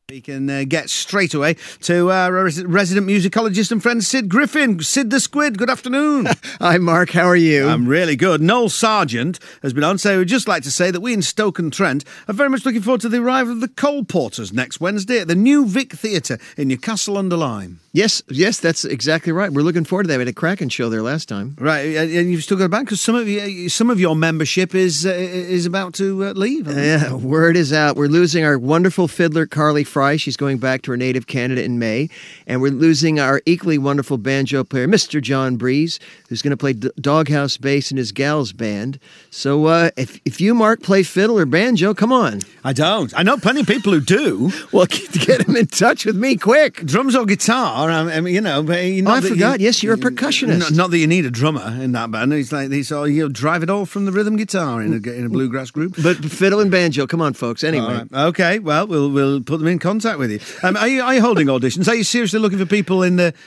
We can get straight away to our resident musicologist and friend Sid Griffin. Sid the Squid, good afternoon. Hi, Mark. How are you? I'm really good. Noel Sargent has been on, so we'd just like to say that we in Stoke-on-Trent are very much looking forward to the arrival of the Cole Porters next Wednesday at the New Vic Theatre in Newcastle-under-Lyme. Yes, that's exactly right. We're looking forward to that. We had a cracking show there last time. Right, and you've still got a band because some of your membership is about to leave. Yeah, word is out. We're losing our wonderful fiddler Carly Fry. She's going back to her native Canada in May, and we're losing our equally wonderful banjo player, Mr. John Breeze, who's going to play doghouse bass in his gals band. So if you, Mark, play fiddle or banjo, come on. I don't. I know plenty of people who do. Well, get them in touch with me quick. Drums or guitar. I mean, I forgot. Yes, you're a percussionist. Not that you need a drummer in that band. He'll drive it all from the rhythm guitar in a bluegrass group. But fiddle and banjo, come on, folks. Anyway, right. Okay. Well, we'll put them in contact with you. Are you holding auditions? Are you seriously looking for people in the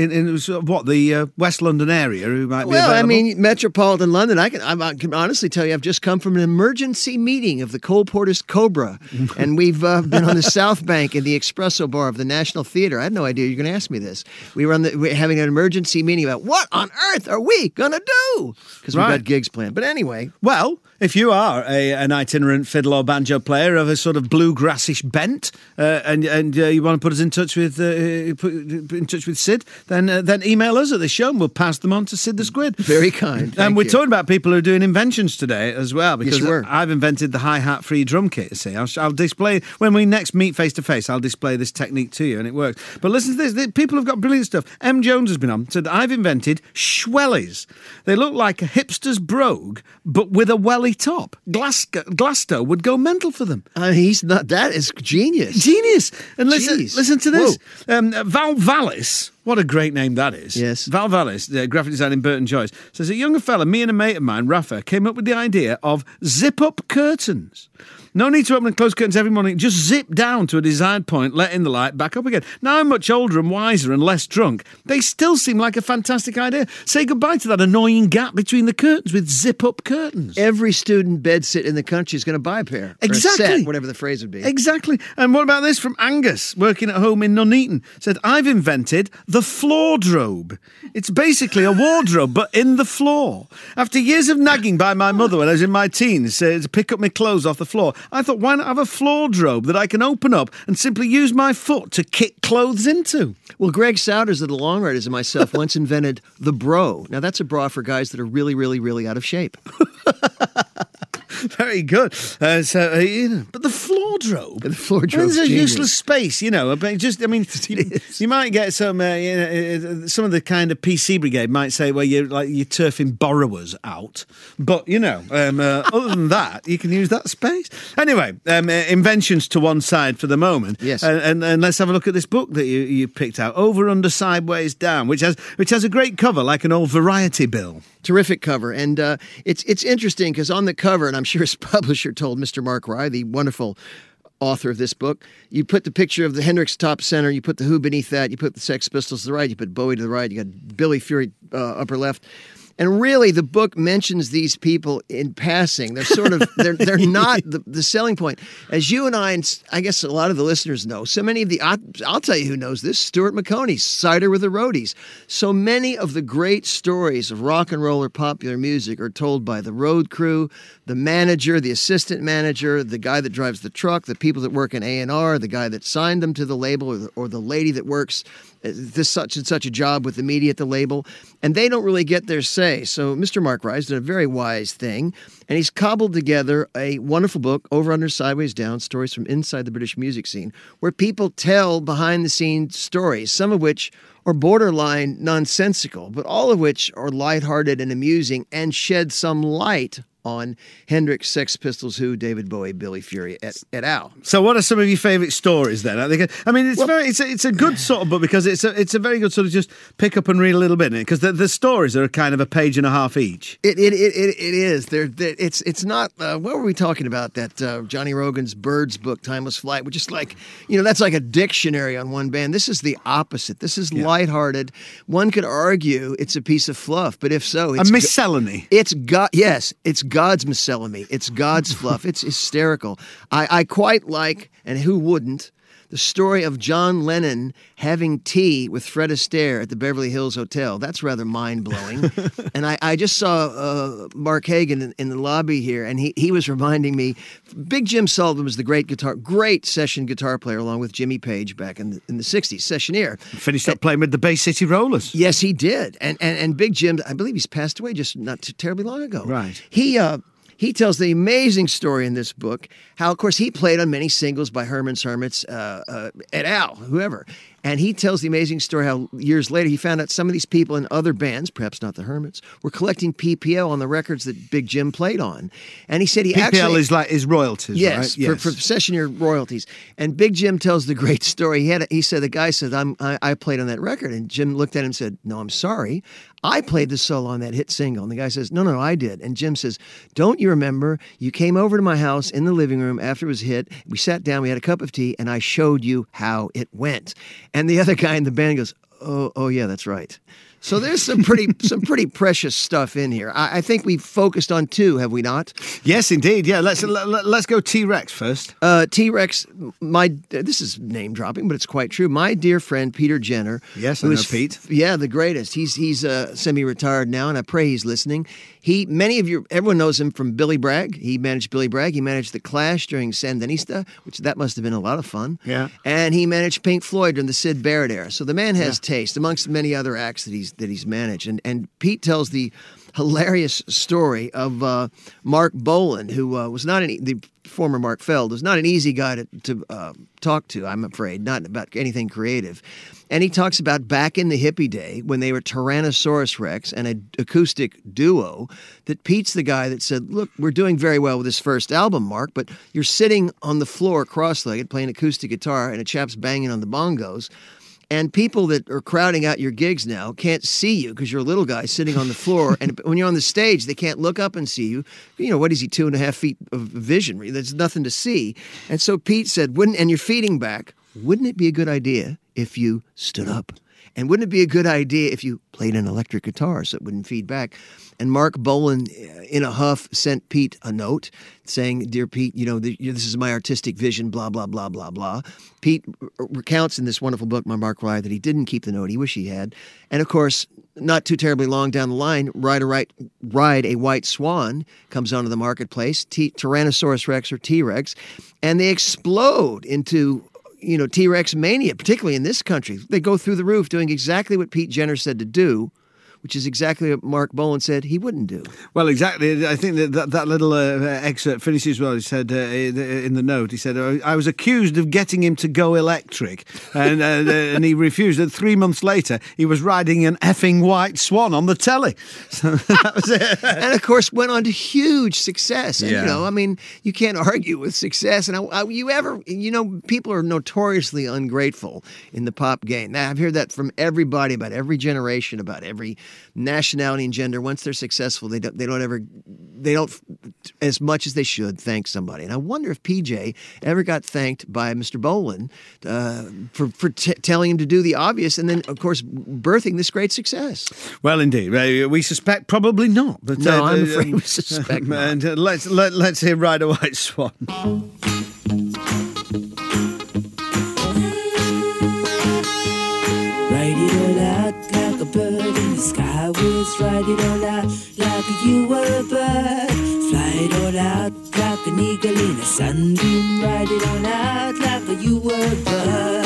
West London area who might be available? Well, I mean, Metropolitan London. I can honestly tell you, I've just come from an emergency meeting of the Cole Porters Cobra, and we've been on the South Bank in the Espresso Bar of the National Theatre. I had no idea you were going to ask me this. We're having an emergency meeting about what on earth are we going to do? Because we've got gigs planned. But anyway. Well, if you are an itinerant fiddle or banjo player of a sort of bluegrassish bent, and you want to put us in touch with Sid, then email us at the show and we'll pass them on to Sid the Squid. Very kind. And we're talking about people who are doing inventions today as well, because yes, I've invented the hi-hat free drum kit. You see, I'll display when we next meet face to face. I'll display this technique to you, and it works. But listen to this: people have got brilliant stuff. M. Jones has been on, said I've invented Schwellies. They look like a hipster's brogue, but with a welly top. Glasgow would go mental for them. He's not. That is genius. Genius. And listen to this. Val Vallis. What a great name that is. Yes. Val Vallis, graphic designer in Burton Joyce, says a younger fella, me and a mate of mine, Rafa, came up with the idea of zip-up curtains. No need to open and close curtains every morning. Just zip down to a desired point, let in the light, back up again. Now I'm much older and wiser and less drunk. They still seem like a fantastic idea. Say goodbye to that annoying gap between the curtains with zip-up curtains. Every student bedsit in the country is going to buy a pair. Exactly. Or a set, whatever the phrase would be. Exactly. And what about this from Angus, working at home in Nuneaton? Said, I've invented the floordrobe. It's basically a wardrobe, but in the floor. After years of nagging by my mother when I was in my teens to pick up my clothes off the floor, I thought, why not have a floordrobe that I can open up and simply use my foot to kick clothes into? Well, Greg Souders of the Long Riders and myself once invented the bro. Now, that's a bra for guys that are really, really, really out of shape. Very good. But the floordrobe. The floordrobe. It's a useless space, you might get some of the kind of PC brigade might say, well, you're turfing borrowers out. But, other than that, you can use that space. Anyway, inventions to one side for the moment. Yes. And let's have a look at this book that you picked out, Over, Under, Sideways, Down, which has a great cover, like an old variety bill. Terrific cover. And it's interesting because on the cover, and I'm sure his publisher told Mr. Mark Rye, the wonderful author of this book, you put the picture of the Hendrix top center, you put the Who beneath that, you put the Sex Pistols to the right, you put Bowie to the right, you got Billy Fury upper left. And really, the book mentions these people in passing. They're sort of, they're not the selling point. As you and I guess a lot of the listeners know, so many of I'll tell you who knows this, Stuart McConey, Cider with the Roadies. So many of the great stories of rock and roll or popular music are told by the road crew, the manager, the assistant manager, the guy that drives the truck, the people that work in A&R, the guy that signed them to the label, or the lady that works this such and such a job with the media at the label, and they don't really get their say. So Mr. Mark Rye's did a very wise thing, and he's cobbled together a wonderful book, Over, Under, Sideways, Down, Stories from Inside the British Music Scene, where people tell behind-the-scenes stories, some of which are borderline nonsensical, but all of which are lighthearted and amusing and shed some light on Hendrix, Sex Pistols, Who, David Bowie, Billy Fury, et al. So what are some of your favourite stories then? It's a good sort of book because it's a very good sort of just pick up and read a little bit in it, because the stories are kind of a page and a half each. It is. It's not, what were we talking about? That Johnny Rogan's Birds book, Timeless Flight, which is like, that's like a dictionary on one band. This is the opposite. This is lighthearted. One could argue it's a piece of fluff, but if so, it's a miscellany. It's God's miscellany. It's God's fluff. It's hysterical. I quite like, and who wouldn't, the story of John Lennon having tea with Fred Astaire at the Beverly Hills Hotel. That's rather mind-blowing. And I just saw Mark Hagan in the lobby here, and he was reminding me, Big Jim Sullivan was the great session guitar player, along with Jimmy Page back in the 60s, sessionaire. Finished up playing with the Bay City Rollers. Yes, he did. And Big Jim, I believe he's passed away just not too terribly long ago. Right. He tells the amazing story in this book how, of course, he played on many singles by Herman's Hermits, et al., whoever. And he tells the amazing story how years later he found out some of these people in other bands, perhaps not the Hermits, were collecting PPL on the records that Big Jim played on. And he said he PPL is like his royalties, yes, right? Yes, for sessionaire royalties. And Big Jim tells the great story. He said, the guy said, I played on that record. And Jim looked at him and said, no, I'm sorry. I played the solo on that hit single. And the guy says, no, I did. And Jim says, don't you remember? You came over to my house in the living room after it was hit. We sat down, we had a cup of tea, and I showed you how it went. And the other guy in the band goes, oh yeah, that's right. So there's some pretty precious stuff in here. I think we've focused on two, have we not? Yes, indeed. Yeah, let's go T-Rex first. T-Rex, this is name dropping, but it's quite true. My dear friend Peter Jenner. Yes, I know Pete. Yeah, the greatest. He's semi-retired now, and I pray he's listening. Everyone knows him from Billy Bragg. He managed Billy Bragg. He managed The Clash during Sandinista, which that must have been a lot of fun. Yeah. And he managed Pink Floyd during the Sid Barrett era. So the man has taste, amongst many other acts that he's managed. And Pete tells the hilarious story of Mark Bolan, who was not the former Mark Feld, was not an easy guy to talk to, I'm afraid, not about anything creative. And he talks about back in the hippie day when they were Tyrannosaurus Rex and an acoustic duo, that Pete's the guy that said, look, we're doing very well with this first album, Mark, but you're sitting on the floor cross-legged playing acoustic guitar and a chap's banging on the bongos. And people that are crowding out your gigs now can't see you because you're a little guy sitting on the floor. And when you're on the stage, they can't look up and see you. You know, what is he, 2.5 feet of vision? There's nothing to see. And so Pete said, and you're feeding back, wouldn't it be a good idea if you stood up? And wouldn't it be a good idea if you played an electric guitar so it wouldn't feed back? And Mark Bolan, in a huff, sent Pete a note saying, dear Pete, this is my artistic vision, blah, blah, blah, blah, blah. Pete recounts in this wonderful book, My Mark Rye, that he didn't keep the note. He wished he had. And, of course, not too terribly long down the line, Ride a White Swan comes onto the marketplace, Tyrannosaurus Rex or T-Rex, and they explode into T-Rex mania, particularly in this country. They go through the roof doing exactly what Pete Jenner said to do, which is exactly what Mark Bolan said he wouldn't do. Well, exactly. I think that little excerpt finishes well. He said in the note, he said, I was accused of getting him to go electric, and he refused. And 3 months later, he was riding an effing white swan on the telly. So that was it. And, of course, went on to huge success. And, Yeah. You can't argue with success. And people are notoriously ungrateful in the pop game. Now, I've heard that from everybody, about every generation, about every nationality and gender. Once they're successful, they don't as much as they should thank somebody. And I wonder if PJ ever got thanked by Mr. Bolan for telling him to do the obvious, and then of course birthing this great success. Well, indeed, we suspect probably not. But no, I'm afraid we suspect not. And let's hear Ride a White Swan. Ride it all out like a bird in the sky. Words, ride it all out like you were a bird. Fly it all out like an eagle in a sunbeam. Ride it all out like you were a bird.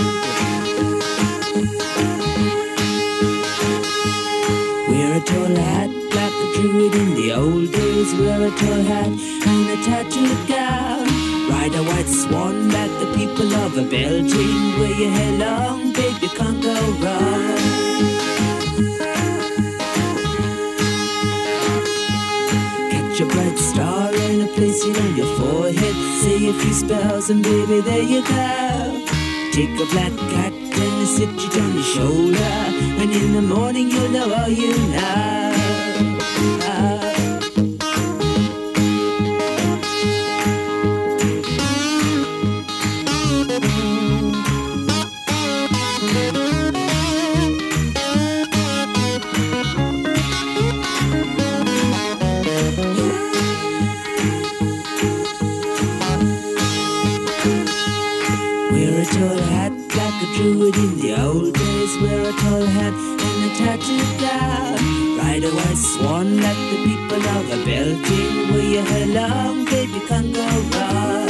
Wear a tall hat like a druid in the old days. Wear a tall hat and a tattooed gown. Ride a white swan like the people of a Belgium. Wear your hair long, babe, you can't go wrong. Catch a bright star and place it on your forehead. Say a few spells and baby, there you go. Take a black cat and sit it on your shoulder. And in the morning you'll know all you know. Wear Wear a tall hat like a druid in the old days. Wear a tall hat and a tattooed gown. Ride a white swan like the people of a Belgium. Wear your hair long, baby, can't go wrong.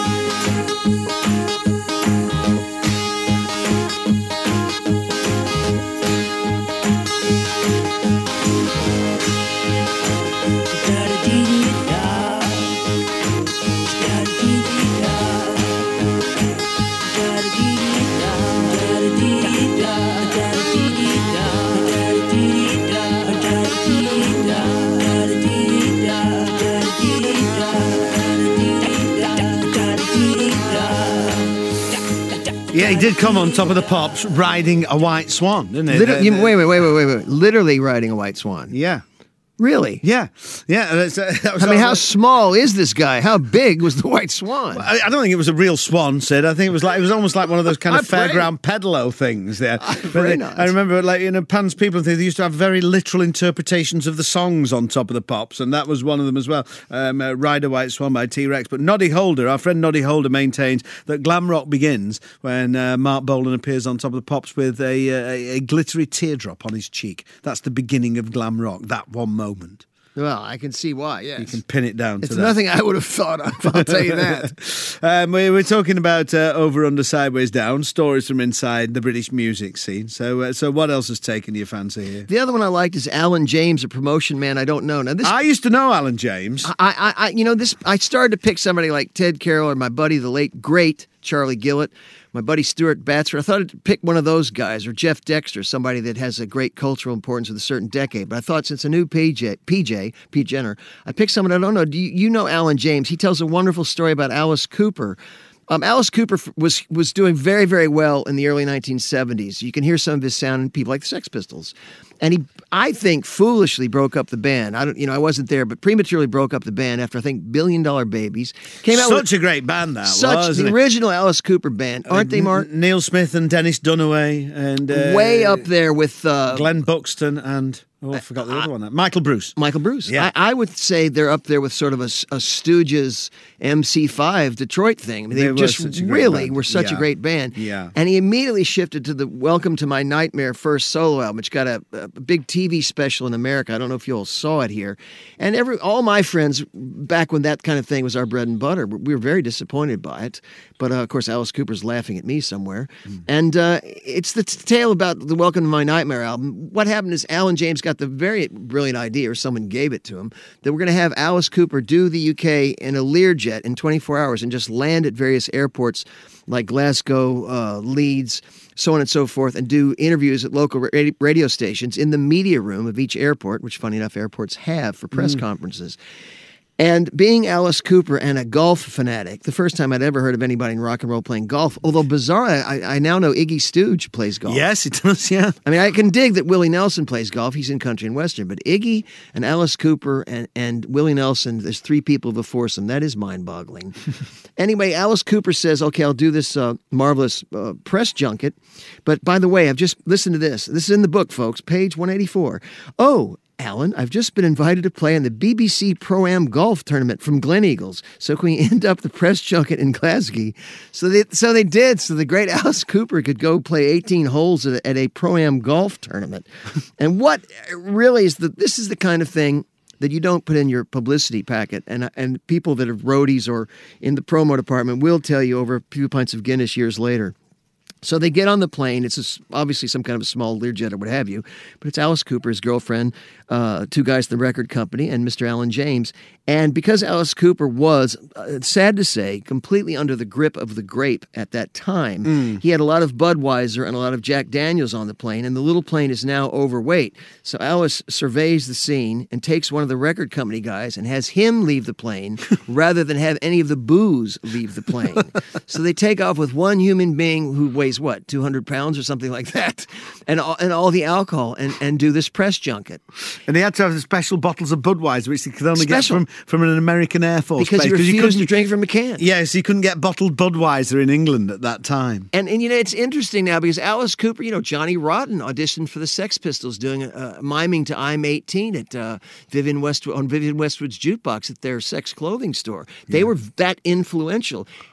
Yeah, he did come on Top of the Pops riding a white swan, didn't he? Wait. Literally riding a white swan. Yeah. Really? Yeah. That was how small is this guy? How big was the white swan? I don't think it was a real swan, Sid. I think it was almost like one of those kind of fairground pedalo things there. I remember, like, Pan's People, they used to have very literal interpretations of the songs on Top of the Pops, and that was one of them as well. Ride a White Swan by T-Rex. But Noddy Holder, our friend Noddy Holder, maintains that glam rock begins when Mark Bolan appears on Top of the Pops with a glittery teardrop on his cheek. That's the beginning of glam rock, that one moment. Well, I can see why, yes. You can pin it down to that. It's nothing I would have thought of, I'll tell you that. We're talking about Over, Under, Sideways, Down, stories from inside the British music scene. So what else has taken your fancy here? The other one I liked is Alan James, a promotion man I don't know. Now, I used to know Alan James. I started to pick somebody like Ted Carroll or my buddy, the late, great Charlie Gillett, my buddy Stuart Battsford. I thought I'd pick one of those guys, or Jeff Dexter, somebody that has a great cultural importance with a certain decade. But I thought since a new Pete Jenner, I picked someone I don't know. Do you know Alan James? He tells a wonderful story about Alice Cooper. Alice Cooper was doing very, very well in the early 1970s. You can hear some of his sound in people like the Sex Pistols. And he, I think, foolishly broke up the band. I wasn't there, but prematurely broke up the band after, I think, $1 Billion Babies. Came out Such a great band that was. The original Alice Cooper band, aren't they, Mark? Neil Smith and Dennis Dunaway. And way up there with Glenn Buxton and... I forgot the other one. Michael Bruce. Yeah. I would say they're up there with sort of a Stooges MC5 Detroit thing. I mean, they just really were such a great band. Yeah. And he immediately shifted to the Welcome to My Nightmare first solo album, which got a big TV special in America. I don't know if you all saw it here. And all my friends, back when that kind of thing was our bread and butter, we were very disappointed by it. But, of course, Alice Cooper's laughing at me somewhere. And it's the tale about the Welcome to My Nightmare album. What happened is Alan James got the very brilliant idea, or someone gave it to him, that we're going to have Alice Cooper do the UK in a Learjet in 24 hours and just land at various airports like Glasgow, Leeds, so on and so forth, and do interviews at local radio stations in the media room of each airport, which, funny enough, airports have for press conferences. And being Alice Cooper and a golf fanatic, the first time I'd ever heard of anybody in rock and roll playing golf, although bizarre, I now know Iggy Stooge plays golf. Yes, he does, yeah. I mean, I can dig that Willie Nelson plays golf. He's in country and western. But Iggy and Alice Cooper and Willie Nelson, there's three people of a foursome. That is mind-boggling. Anyway, Alice Cooper says, okay, I'll do this marvelous press junket. But by the way, I've just listened to this. This is in the book, folks, page 184. Oh, Alan, I've just been invited to play in the BBC Pro-Am golf tournament from Gleneagles. So can we end up the press junket in Glasgow? So they did. So the great Alice Cooper could go play 18 holes at a Pro-Am golf tournament. And what really is this is the kind of thing that you don't put in your publicity packet. And people that are roadies or in the promo department will tell you over a few pints of Guinness years later. So they get on the plane. It's obviously some kind of a small Learjet or what have you, but it's Alice Cooper, his girlfriend, two guys at the record company, and Mr. Alan James. And because Alice Cooper was, sad to say, completely under the grip of the grape at that time, he had a lot of Budweiser and a lot of Jack Daniels on the plane, and the little plane is now overweight. So Alice surveys the scene and takes one of the record company guys and has him leave the plane rather than have any of the booze leave the plane. So they take off with one human being who weighs, 200 pounds or something like that, and all the alcohol, and do this press junket. And they had to have the special bottles of Budweiser, which they could only get from an American Air Force because base. Because you refused to drink from a can. Yes, you couldn't get bottled Budweiser in England at that time. And it's interesting now because Alice Cooper, Johnny Rotten auditioned for the Sex Pistols doing miming to I'm 18 at Vivian Westwood's jukebox at their sex clothing store. They were that influential.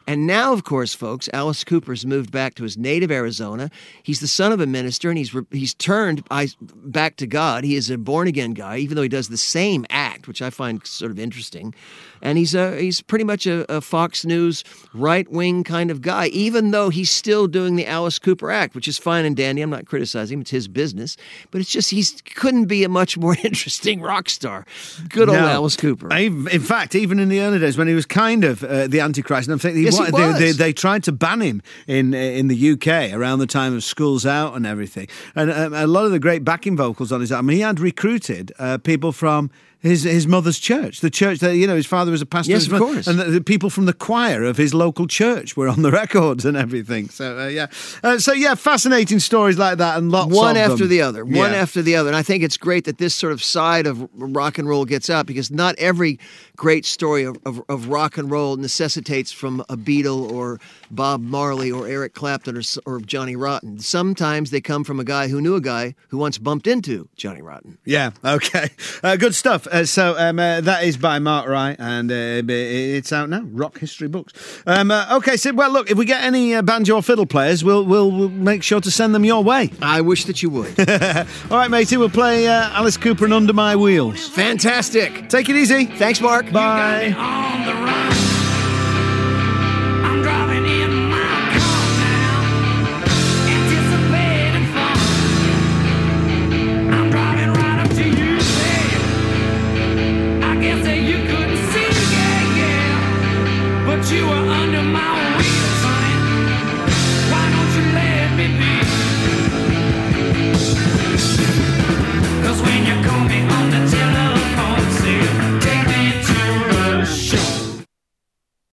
And now, of course, folks, Alice Cooper's moved back to his native Arizona. He's the son of a minister, and he's turned back to God. He is a born-again guy, even though he does the same act, which I find sort of interesting. And he's pretty much a Fox News right-wing kind of guy, even though he's still doing the Alice Cooper act, which is fine and dandy. I'm not criticizing him. It's his business. But it's just he couldn't be a much more interesting rock star. Good old Alice Cooper. In fact, even in the early days when he was kind of the Antichrist, and I'm thinking they tried to ban him in the UK around the time of Schools Out and everything. And a lot of the great backing vocals on his album, he had recruited people from his mother's church, the church that, his father was a pastor. Yes, of course. And the people from the choir of his local church were on the records and everything. So, fascinating stories like that and lots one of after them. the other, one after the other. And I think it's great that this sort of side of rock and roll gets out, because not every great story of rock and roll necessitates from a Beatle or Bob Marley or Eric Clapton or Johnny Rotten. Sometimes they come from a guy who knew a guy who once bumped into Johnny Rotten. Yeah, okay. Good stuff. That is by Mark Wright, and it's out now. Rock History Books. Okay, so look, if we get any banjo or fiddle players, we'll make sure to send them your way. I wish that you would. All right, matey, we'll play Alice Cooper and Under My Wheels. Fantastic. Take it easy. Thanks, Mark. Bye. On the run.